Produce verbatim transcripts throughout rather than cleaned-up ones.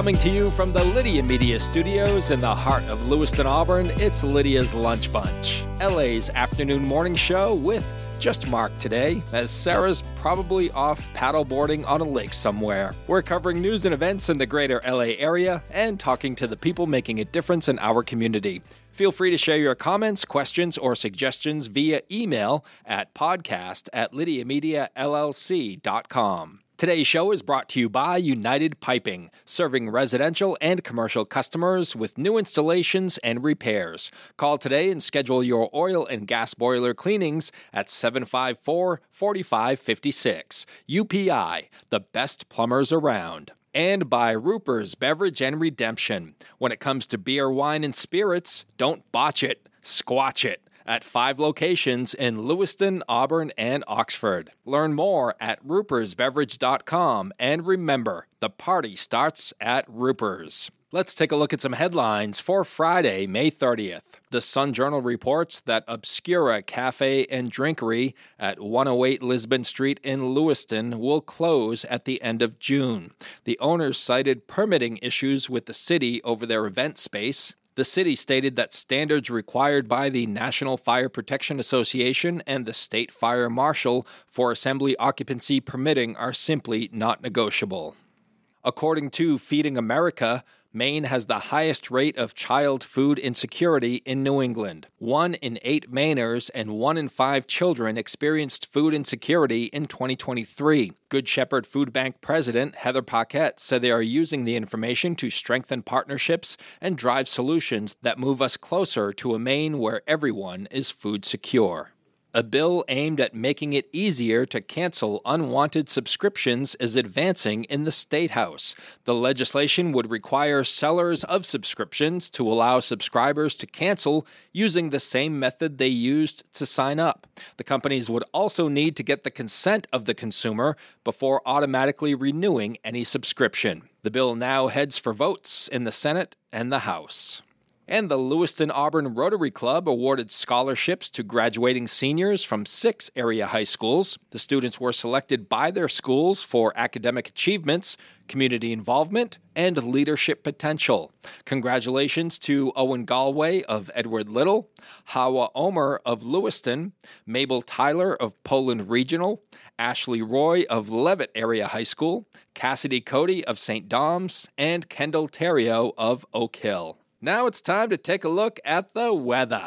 Coming to you from the Lydia Media Studios in the heart of Lewiston, Auburn, it's Lydia's Lunch Bunch, L A's afternoon morning show with just Mark today, as Sarah's probably off paddleboarding on a lake somewhere. We're covering news and events in the greater L A area and talking to the people making a difference in our community. Feel free to share your comments, questions, or suggestions via email at podcast at lydia media l l c dot com. Today's show is brought to you by United Piping, serving residential and commercial customers with new installations and repairs. Call today and schedule your oil and gas boiler cleanings at seven five four, four five five six. U P I, the best plumbers around. And by Ruper's Beverage and Redemption. When it comes to beer, wine, and spirits, don't botch it, squatch it. At five locations in Lewiston, Auburn, and Oxford. Learn more at rupers beverage dot com, and remember, the party starts at Ruper's. Let's take a look at some headlines for Friday, May thirtieth. The Sun Journal reports that Obscura Cafe and Drinkery at one oh eight Lisbon Street in Lewiston will close at the end of June. The owners cited permitting issues with the city over their event space. The city stated that standards required by the National Fire Protection Association and the State Fire Marshal for assembly occupancy permitting are simply not negotiable. According to Feeding America, Maine has the highest rate of child food insecurity in New England. One in eight Mainers and one in five children experienced food insecurity in twenty twenty-three. Good Shepherd Food Bank President Heather Paquette said they are using the information to strengthen partnerships and drive solutions that move us closer to a Maine where everyone is food secure. A bill aimed at making it easier to cancel unwanted subscriptions is advancing in the State House. The legislation would require sellers of subscriptions to allow subscribers to cancel using the same method they used to sign up. The companies would also need to get the consent of the consumer before automatically renewing any subscription. The bill now heads for votes in the Senate and the House. And the Lewiston Auburn Rotary Club awarded scholarships to graduating seniors from six area high schools. The students were selected by their schools for academic achievements, community involvement, and leadership potential. Congratulations to Owen Galway of Edward Little, Hawa Omer of Lewiston, Mabel Tyler of Poland Regional, Ashley Roy of Levitt Area High School, Cassidy Cody of Saint Dom's, and Kendall Terrio of Oak Hill. Now it's time to take a look at the weather.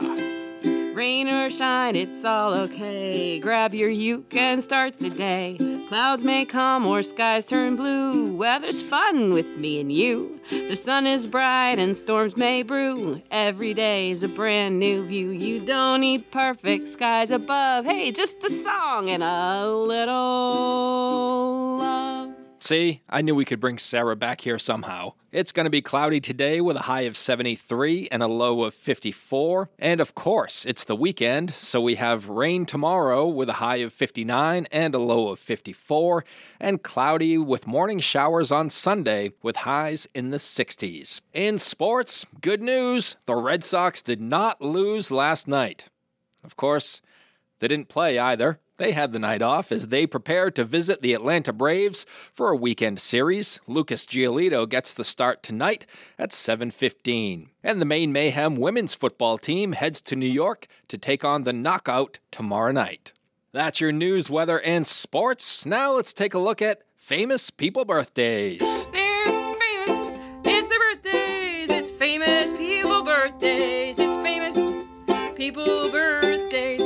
Rain or shine, it's all okay. Grab your uke and start the day. Clouds may come or skies turn blue. Weather's fun with me and you. The sun is bright and storms may brew. Every day's a brand new view. You don't need perfect skies above. Hey, just a song and a little love. See, I knew we could bring Sarah back here somehow. It's going to be cloudy today with a high of seventy-three and a low of fifty-four. And of course, it's the weekend, so we have rain tomorrow with a high of fifty-nine and a low of fifty-four, and cloudy with morning showers on Sunday with highs in the sixties. In sports, good news, the Red Sox did not lose last night. Of course, they didn't play either. They had the night off as they prepared to visit the Atlanta Braves for a weekend series. Lucas Giolito gets the start tonight at seven fifteen. And the Maine Mayhem women's football team heads to New York to take on the Knockout tomorrow night. That's your news, weather, and sports. Now let's take a look at famous people birthdays. They're famous. It's their birthdays. It's famous people birthdays. It's famous people birthdays.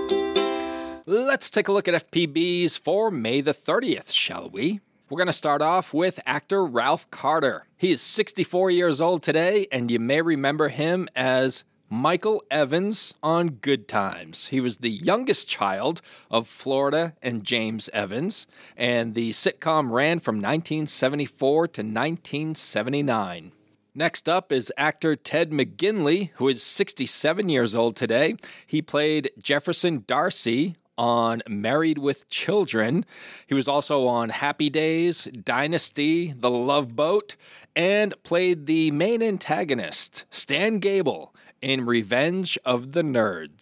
Let's take a look at F P Bs for May the thirtieth, shall we? We're going to start off with actor Ralph Carter. He is sixty-four years old today, and you may remember him as Michael Evans on Good Times. He was the youngest child of Florida and James Evans, and the sitcom ran from nineteen seventy-four to nineteen seventy-nine. Next up is actor Ted McGinley, who is sixty-seven years old today. He played Jefferson Darcy on Married with Children. He was also on Happy Days, Dynasty, The Love Boat, and played the main antagonist, Stan Gable, in Revenge of the Nerds.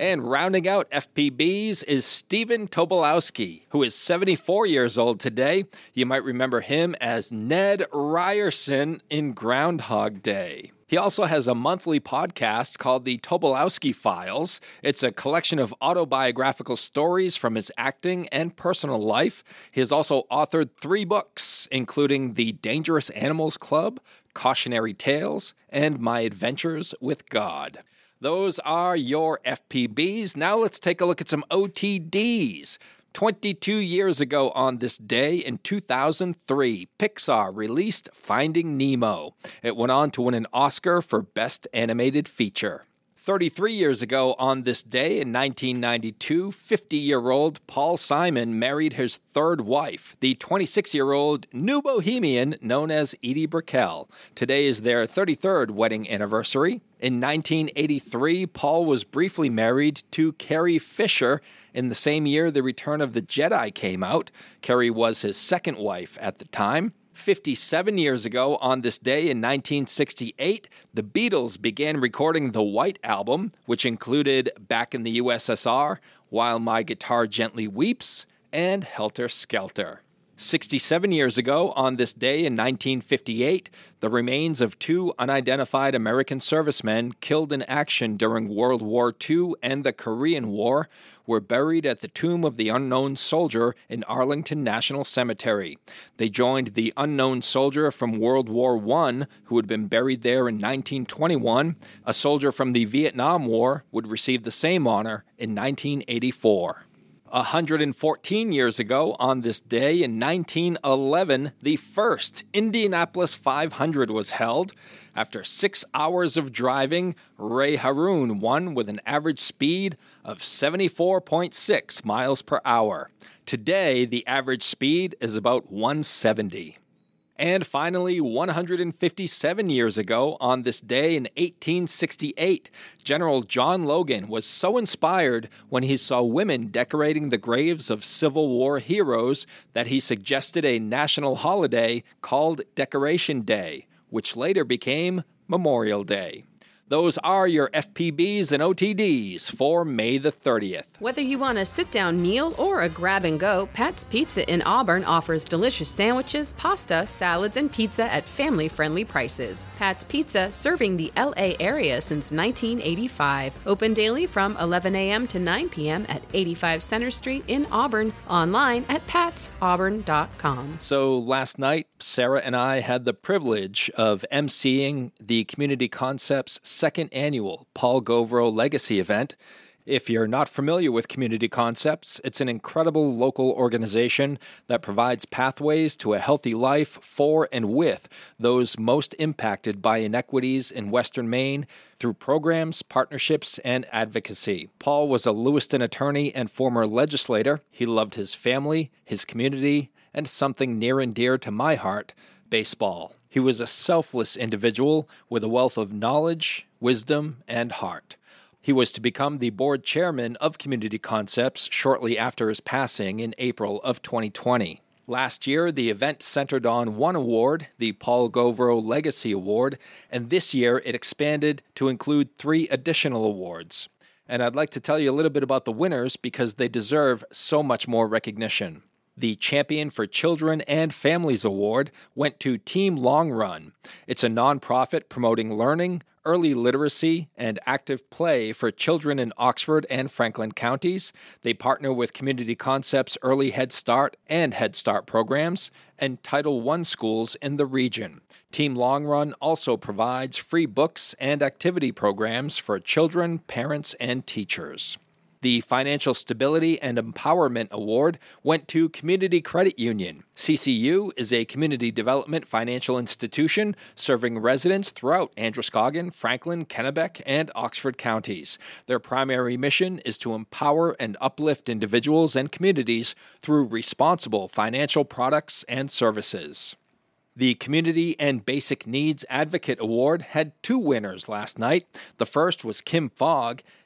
And rounding out F P Bs is Stephen Tobolowsky, who is seventy-four years old today. You might remember him as Ned Ryerson in Groundhog Day. He also has a monthly podcast called The Tobolowsky Files. It's a collection of autobiographical stories from his acting and personal life. He has also authored three books, including The Dangerous Animals Club, Cautionary Tales, and My Adventures with God. Those are your F P Bs. Now let's take a look at some O T Ds. twenty-two years ago on this day in two thousand three, Pixar released Finding Nemo. It went on to win an Oscar for Best Animated Feature. thirty-three years ago on this day in nineteen ninety-two, fifty-year-old Paul Simon married his third wife, the twenty-six-year-old New Bohemian known as Edie Brickell. Today is their thirty-third wedding anniversary. In nineteen eighty-three, Paul was briefly married to Carrie Fisher. In the same year the Return of the Jedi came out, Carrie was his second wife at the time. fifty-seven years ago on this day in nineteen sixty-eight, the Beatles began recording the White Album, which included Back in the U S S R, While My Guitar Gently Weeps, and Helter Skelter. sixty-seven years ago on this day in nineteen fifty-eight, the remains of two unidentified American servicemen killed in action during World War Two and the Korean War were buried at the Tomb of the Unknown Soldier in Arlington National Cemetery. They joined the unknown soldier from World War One who had been buried there in nineteen twenty-one. A soldier from the Vietnam War would receive the same honor in nineteen eighty-four. one hundred fourteen years ago on this day in nineteen eleven, the first Indianapolis five hundred was held. After six hours of driving, Ray Harroun won with an average speed of seventy-four point six miles per hour. Today, the average speed is about one seventy. And finally, one hundred fifty-seven years ago on this day in eighteen sixty-eight, General John Logan was so inspired when he saw women decorating the graves of Civil War heroes that he suggested a national holiday called Decoration Day, which later became Memorial Day. Those are your F P Bs and O T Ds for May the thirtieth. Whether you want a sit-down meal or a grab-and-go, Pat's Pizza in Auburn offers delicious sandwiches, pasta, salads, and pizza at family-friendly prices. Pat's Pizza, serving the L A area since nineteen eighty-five. Open daily from eleven a.m. to nine p.m. at eighty-five Center Street in Auburn. Online at pats auburn dot com. So last night, Sarah and I had the privilege of emceeing the Community Concepts second annual Paul Govro Legacy event. If you're not familiar with Community Concepts, it's an incredible local organization that provides pathways to a healthy life for and with those most impacted by inequities in Western Maine through programs, partnerships, and advocacy. Paul was a Lewiston attorney and former legislator. He loved his family, his community, and something near and dear to my heart, baseball. He was a selfless individual with a wealth of knowledge, wisdom, and heart. He was to become the board chairman of Community Concepts shortly after his passing in April of twenty twenty. Last year, the event centered on one award, the Paul Govro Legacy Award, and this year it expanded to include three additional awards. And I'd like to tell you a little bit about the winners because they deserve so much more recognition. The Champion for Children and Families Award went to Team Long Run. It's a nonprofit promoting learning, early literacy, and active play for children in Oxford and Franklin counties. They partner with Community Concepts Early Head Start and Head Start programs and Title one schools in the region. Team Long Run also provides free books and activity programs for children, parents, and teachers. The Financial Stability and Empowerment Award went to Community Credit Union. C C U is a community development financial institution serving residents throughout Androscoggin, Franklin, Kennebec, and Oxford counties. Their primary mission is to empower and uplift individuals and communities through responsible financial products and services. The Community and Basic Needs Advocate Award had two winners last night. The first was Kim Fogg.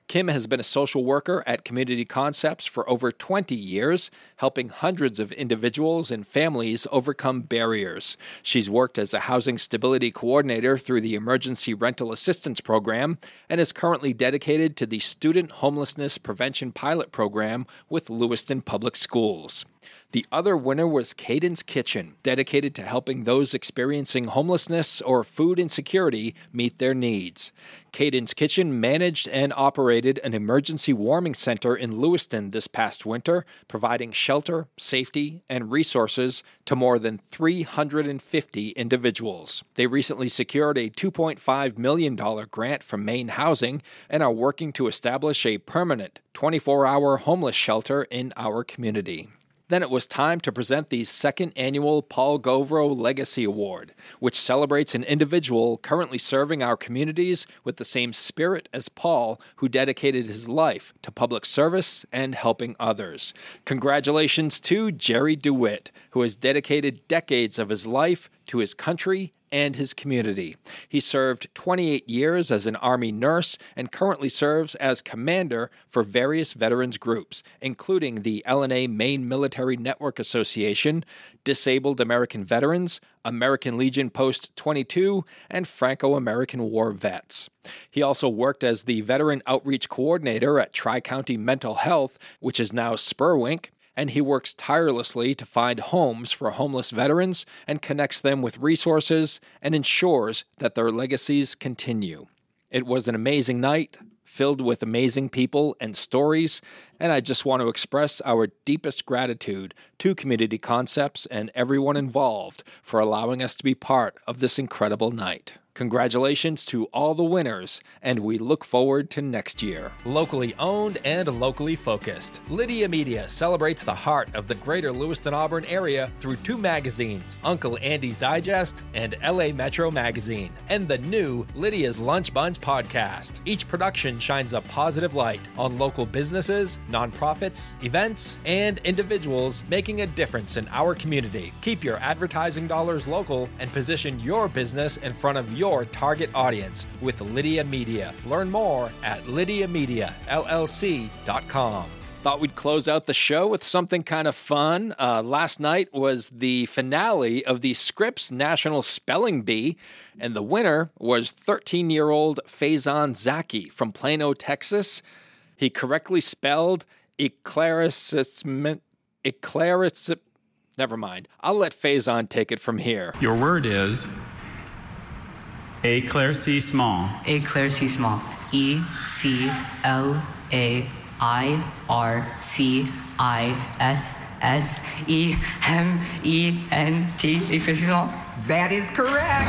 Kim has been a social worker at Community Concepts for over twenty years, helping hundreds of individuals and families overcome barriers. She's worked as a housing stability coordinator through the Emergency Rental Assistance Program and is currently dedicated to the Student Homelessness Prevention Pilot Program with Lewiston Public Schools. The other winner was Cadence Kitchen, dedicated to helping those experiencing homelessness or food insecurity meet their needs. Cadence Kitchen managed and operated an emergency warming center in Lewiston this past winter, providing shelter, safety, and resources to more than three hundred fifty individuals. They recently secured a two point five million dollars grant from Maine Housing and are working to establish a permanent twenty-four hour homeless shelter in our community. Then it was time to present the second annual Paul Govro Legacy Award, which celebrates an individual currently serving our communities with the same spirit as Paul, who dedicated his life to public service and helping others. Congratulations to Jerry DeWitt, who has dedicated decades of his life to his country and his community. He served twenty-eight years as an Army nurse and currently serves as commander for various veterans groups, including the L N A Maine Military Network Association, Disabled American Veterans, American Legion Post twenty-two, and Franco-American War Vets. He also worked as the Veteran Outreach Coordinator at Tri-County Mental Health, which is now Spurwink, and he works tirelessly to find homes for homeless veterans and connects them with resources and ensures that their legacies continue. It was an amazing night, filled with amazing people and stories, and I just want to express our deepest gratitude to Community Concepts and everyone involved for allowing us to be part of this incredible night. Congratulations to all the winners, and we look forward to next year. Locally owned and locally focused, Lydia Media celebrates the heart of the greater Lewiston-Auburn area through two magazines, Uncle Andy's Digest and L A Metro Magazine, and the new Lydia's Lunch Bunch podcast. Each production shines a positive light on local businesses, nonprofits, events, and individuals making a difference in our community. Keep your advertising dollars local and position your business in front of your Your target audience with Lydia Media. Learn more at lydia media l l c dot com. Thought we'd close out the show with something kind of fun. Uh, last night was the finale of the Scripps National Spelling Bee, and the winner was thirteen-year-old Faison Zaki from Plano, Texas. He correctly spelled eclaircissement. Eclairciss. Never mind. I'll let Faison take it from here. Your word is éclaircissement. Éclaircissement. E C L A I R C I S S E M E N T. Éclaircissement. That is correct.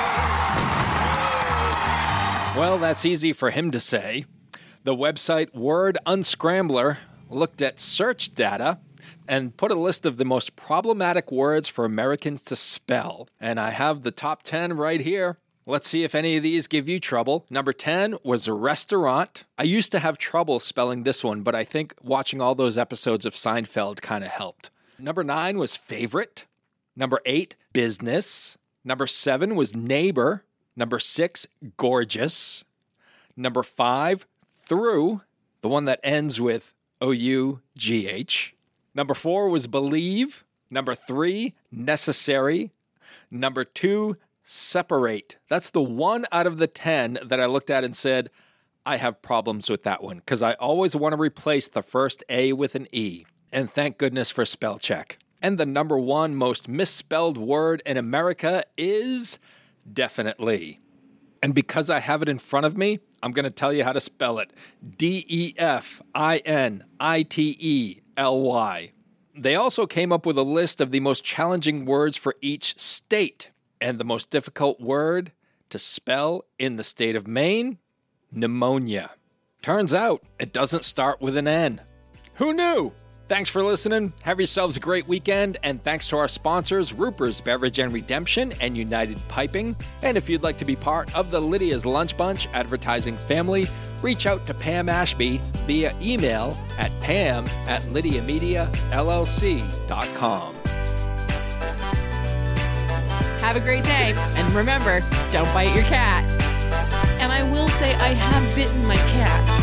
Well, that's easy for him to say. The website Word Unscrambler looked at search data and put a list of the most problematic words for Americans to spell. And I have the top ten right here. Let's see if any of these give you trouble. Number ten was restaurant. I used to have trouble spelling this one, but I think watching all those episodes of Seinfeld kind of helped. Number nine was favorite. Number eight, business. Number seven was neighbor. Number six, gorgeous. Number five, through, the one that ends with O U G H. Number four was believe. Number three, necessary. Number two, separate. That's the one out of the ten that I looked at and said, I have problems with that one because I always want to replace the first A with an E. And thank goodness for spell check. And the number one most misspelled word in America is definitely. And because I have it in front of me, I'm going to tell you how to spell it. D E F I N I T E L Y. They also came up with a list of the most challenging words for each state. And the most difficult word to spell in the state of Maine? Pneumonia. Turns out it doesn't start with an N. Who knew? Thanks for listening. Have yourselves a great weekend, and thanks to our sponsors, Ruper's Beverage and Redemption and United Piping. And if you'd like to be part of the Lydia's Lunch Bunch advertising family, reach out to Pam Ashby via email at pam at lydia media l l c dot com. Have a great day. And remember, don't bite your cat. And I will say I have bitten my cat.